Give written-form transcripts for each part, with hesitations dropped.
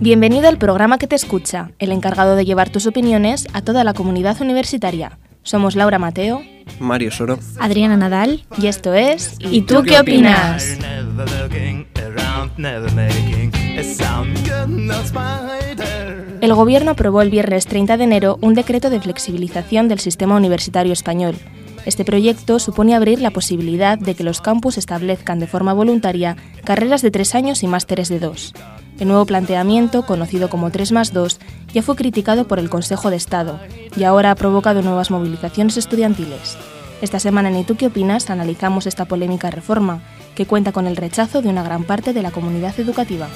Bienvenido al programa que te escucha, el encargado de llevar tus opiniones a toda la comunidad universitaria. Somos Laura Mateo, Mario Soro, Adriana Nadal y esto es ¿Y tú qué opinas? El Gobierno aprobó el viernes 30 de enero un decreto de flexibilización del sistema universitario español. Este proyecto supone abrir la posibilidad de que los campus establezcan de forma voluntaria carreras de 3 años y másteres de 2. El nuevo planteamiento, conocido como 3+2, ya fue criticado por el Consejo de Estado y ahora ha provocado nuevas movilizaciones estudiantiles. Esta semana en ¿Y tú qué opinas? Analizamos esta polémica reforma, que cuenta con el rechazo de una gran parte de la comunidad educativa.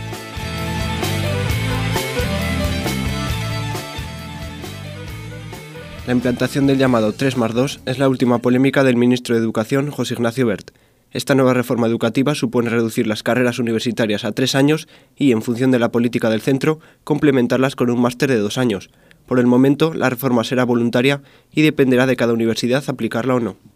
La implantación del llamado 3+2 es la última polémica del ministro de Educación, José Ignacio Wert. Esta nueva reforma educativa supone reducir las carreras universitarias a 3 años y, en función de la política del centro, complementarlas con un máster de 2 años. Por el momento, la reforma será voluntaria y dependerá de cada universidad aplicarla o no.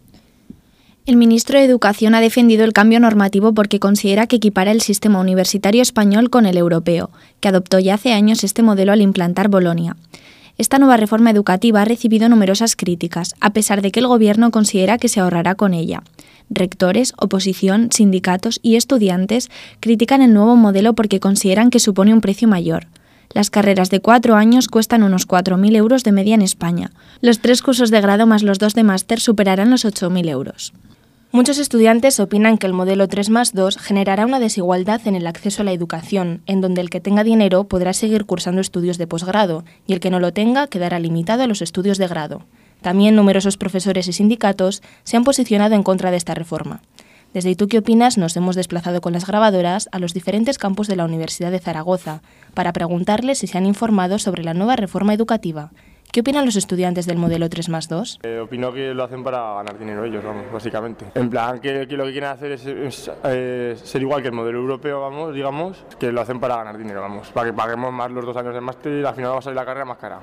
El ministro de Educación ha defendido el cambio normativo porque considera que equipara el sistema universitario español con el europeo, que adoptó ya hace años este modelo al implantar Bolonia. Esta nueva reforma educativa ha recibido numerosas críticas, a pesar de que el Gobierno considera que se ahorrará con ella. Rectores, oposición, sindicatos y estudiantes critican el nuevo modelo porque consideran que supone un precio mayor. Las carreras de 4 años cuestan unos 4.000 euros de media en España. Los 3 cursos de grado más los 2 de máster superarán los 8.000 euros. Muchos estudiantes opinan que el modelo 3+2 generará una desigualdad en el acceso a la educación, en donde el que tenga dinero podrá seguir cursando estudios de posgrado y el que no lo tenga quedará limitado a los estudios de grado. También numerosos profesores y sindicatos se han posicionado en contra de esta reforma. Desde ¿Y tú qué opinas? Nos hemos desplazado con las grabadoras a los diferentes campus de la Universidad de Zaragoza para preguntarles si se han informado sobre la nueva reforma educativa. ¿Qué opinan los estudiantes del modelo 3+2? Opino que lo hacen para ganar dinero ellos, vamos, básicamente. En plan, que lo que quieren hacer es ser igual que el modelo europeo, vamos, digamos, que lo hacen para ganar dinero, vamos, para que paguemos más los 2 años de máster y al final va a salir la carrera más cara.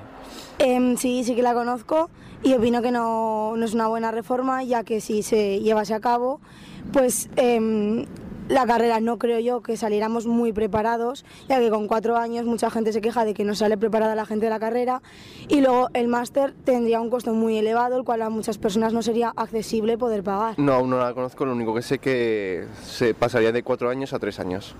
Sí que la conozco y opino que no es una buena reforma, ya que si se llevase a cabo, pues la carrera no creo yo que saliéramos muy preparados, ya que con 4 años mucha gente se queja de que no sale preparada la gente de la carrera, y luego el máster tendría un costo muy elevado, el cual a muchas personas no sería accesible poder pagar. No, aún no la conozco, lo único que sé que se pasaría de 4 años a 3 años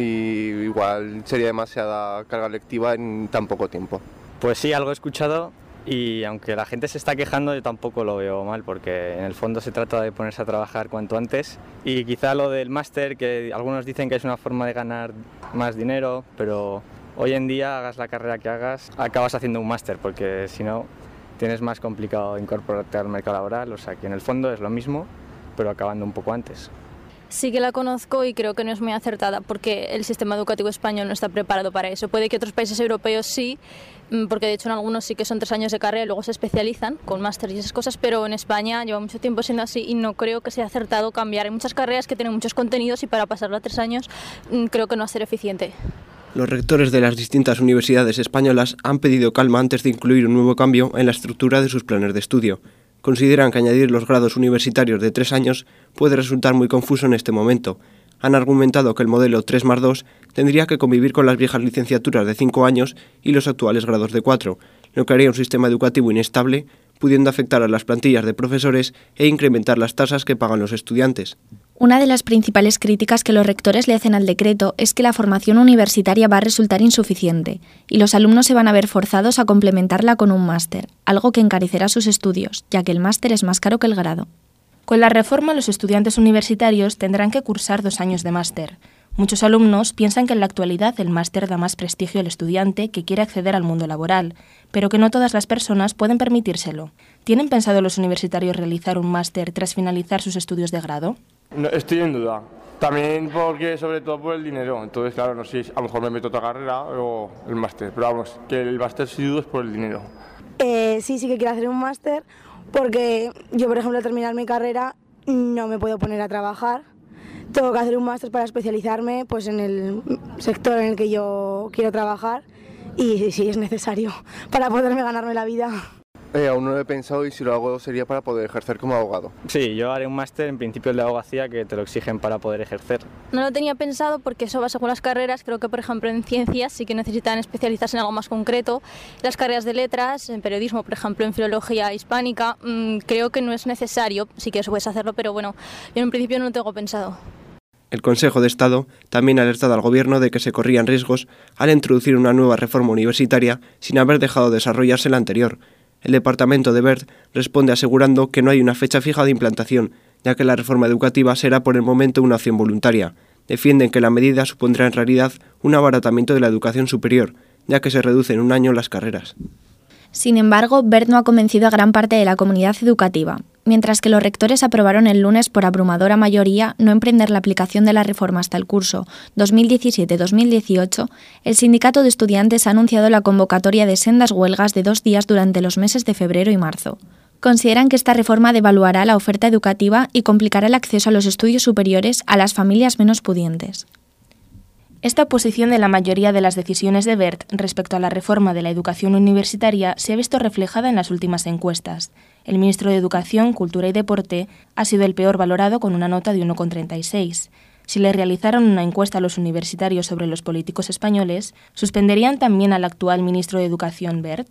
y igual sería demasiada carga lectiva en tan poco tiempo. Pues sí, algo he escuchado. Y aunque la gente se está quejando, yo tampoco lo veo mal, porque en el fondo se trata de ponerse a trabajar cuanto antes. Y quizá lo del máster, que algunos dicen que es una forma de ganar más dinero, pero hoy en día, hagas la carrera que hagas, acabas haciendo un máster, porque si no, tienes más complicado incorporarte al mercado laboral. O sea que en el fondo es lo mismo, pero acabando un poco antes. Sí que la conozco y creo que no es muy acertada porque el sistema educativo español no está preparado para eso. Puede que otros países europeos sí, porque de hecho en algunos sí que son 3 años de carrera y luego se especializan con máster y esas cosas, pero en España lleva mucho tiempo siendo así y no creo que sea acertado cambiar. Hay muchas carreras que tienen muchos contenidos y para pasarlo a 3 años creo que no va a ser eficiente. Los rectores de las distintas universidades españolas han pedido calma antes de incluir un nuevo cambio en la estructura de sus planes de estudio. Consideran que añadir los grados universitarios de 3 años puede resultar muy confuso en este momento. Han argumentado que el modelo 3+2 tendría que convivir con las viejas licenciaturas de 5 años y los actuales grados de 4, lo que haría un sistema educativo inestable, pudiendo afectar a las plantillas de profesores e incrementar las tasas que pagan los estudiantes. Una de las principales críticas que los rectores le hacen al decreto es que la formación universitaria va a resultar insuficiente y los alumnos se van a ver forzados a complementarla con un máster, algo que encarecerá sus estudios, ya que el máster es más caro que el grado. Con la reforma, los estudiantes universitarios tendrán que cursar 2 años de máster. Muchos alumnos piensan que en la actualidad el máster da más prestigio al estudiante que quiere acceder al mundo laboral, pero que no todas las personas pueden permitírselo. ¿Tienen pensado los universitarios realizar un máster tras finalizar sus estudios de grado? No, estoy en duda. También porque, sobre todo por el dinero. Entonces, claro, no sé, a lo mejor me meto a otra carrera o el máster. Pero vamos, que el máster sí dudo es por el dinero. Sí que quiero hacer un máster porque yo, por ejemplo, al terminar mi carrera no me puedo poner a trabajar. Tengo que hacer un máster para especializarme pues, en el sector en el que yo quiero trabajar y sí es necesario para poderme ganarme la vida. Aún no lo he pensado y si lo hago sería para poder ejercer como abogado. Sí, yo haré un máster en principio el de abogacía que te lo exigen para poder ejercer. No lo tenía pensado porque eso va según las carreras. Creo que, por ejemplo, en ciencias sí que necesitan especializarse en algo más concreto. Las carreras de letras, en periodismo, por ejemplo, en filología hispánica, creo que no es necesario. Sí que eso puedes hacerlo, pero bueno, yo en principio no lo tengo pensado. El Consejo de Estado también ha alertado al Gobierno de que se corrían riesgos al introducir una nueva reforma universitaria sin haber dejado desarrollarse la anterior. El departamento de Wert responde asegurando que no hay una fecha fija de implantación, ya que la reforma educativa será por el momento una opción voluntaria. Defienden que la medida supondrá en realidad un abaratamiento de la educación superior, ya que se reducen un año las carreras. Sin embargo, Wert no ha convencido a gran parte de la comunidad educativa. Mientras que los rectores aprobaron el lunes por abrumadora mayoría no emprender la aplicación de la reforma hasta el curso 2017-2018, el sindicato de estudiantes ha anunciado la convocatoria de sendas huelgas de 2 días durante los meses de febrero y marzo. Consideran que esta reforma devaluará la oferta educativa y complicará el acceso a los estudios superiores a las familias menos pudientes. Esta oposición de la mayoría de las decisiones de Wert respecto a la reforma de la educación universitaria se ha visto reflejada en las últimas encuestas. El ministro de Educación, Cultura y Deporte ha sido el peor valorado con una nota de 1,36. Si le realizaran una encuesta a los universitarios sobre los políticos españoles, ¿suspenderían también al actual ministro de Educación, Wert?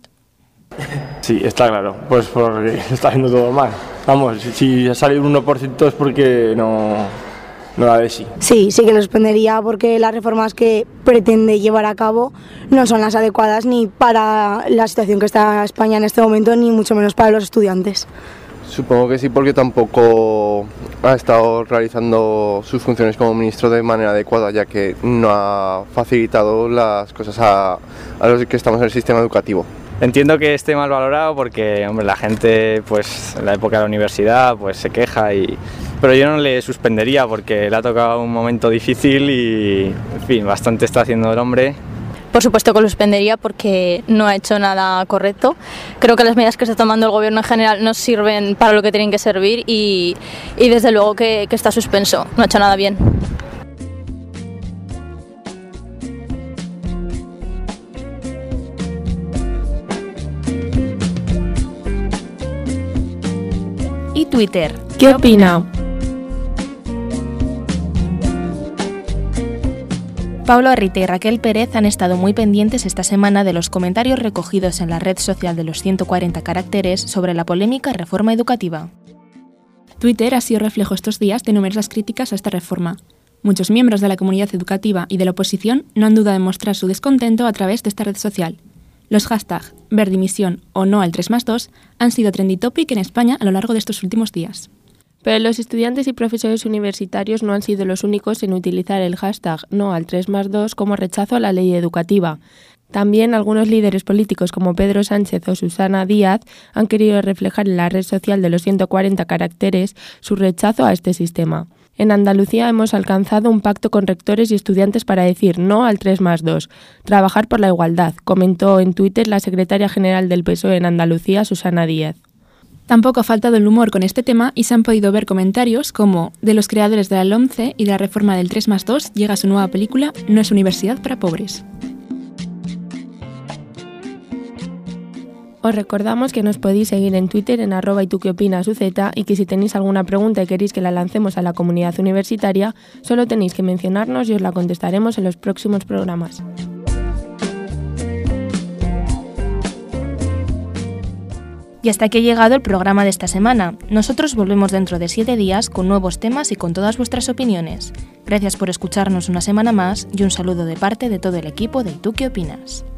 Sí, está claro, pues porque está haciendo todo mal. Vamos, si ha salido un 1% es porque no da de sí. Sí que lo suspendería porque las reformas que pretende llevar a cabo no son las adecuadas ni para la situación que está España en este momento, ni mucho menos para los estudiantes. Supongo que sí, porque tampoco ha estado realizando sus funciones como ministro de manera adecuada, ya que no ha facilitado las cosas a los que estamos en el sistema educativo. Entiendo que esté mal valorado porque, hombre, la gente, pues, en la época de la universidad, pues, se queja pero yo no le suspendería porque le ha tocado un momento difícil y, en fin, bastante está haciendo el hombre. Por supuesto que lo suspendería porque no ha hecho nada correcto. Creo que las medidas que está tomando el gobierno en general no sirven para lo que tienen que servir y desde luego que está suspenso, no ha hecho nada bien. Y Twitter, ¿qué opina? Pablo Arrieta y Raquel Pérez han estado muy pendientes esta semana de los comentarios recogidos en la red social de los 140 caracteres sobre la polémica reforma educativa. Twitter ha sido reflejo estos días de numerosas críticas a esta reforma. Muchos miembros de la comunidad educativa y de la oposición no han dudado en mostrar su descontento a través de esta red social. Los hashtags verdimisión o no al 3+2 han sido trendy topic en España a lo largo de estos últimos días. Pero los estudiantes y profesores universitarios no han sido los únicos en utilizar el hashtag no al 3+2 como rechazo a la ley educativa. También algunos líderes políticos como Pedro Sánchez o Susana Díaz han querido reflejar en la red social de los 140 caracteres su rechazo a este sistema. En Andalucía hemos alcanzado un pacto con rectores y estudiantes para decir no al 3+2, trabajar por la igualdad, comentó en Twitter la secretaria general del PSOE en Andalucía, Susana Díaz. Tampoco ha faltado el humor con este tema y se han podido ver comentarios como de los creadores de la LOMCE y de la reforma del 3+2 llega su nueva película No es universidad para pobres. Os recordamos que nos podéis seguir en Twitter en @ituqueopinasuz y que si tenéis alguna pregunta y queréis que la lancemos a la comunidad universitaria, solo tenéis que mencionarnos y os la contestaremos en los próximos programas. Y hasta aquí ha llegado el programa de esta semana. Nosotros volvemos dentro de 7 días con nuevos temas y con todas vuestras opiniones. Gracias por escucharnos una semana más y un saludo de parte de todo el equipo de ¿Y tú qué opinas?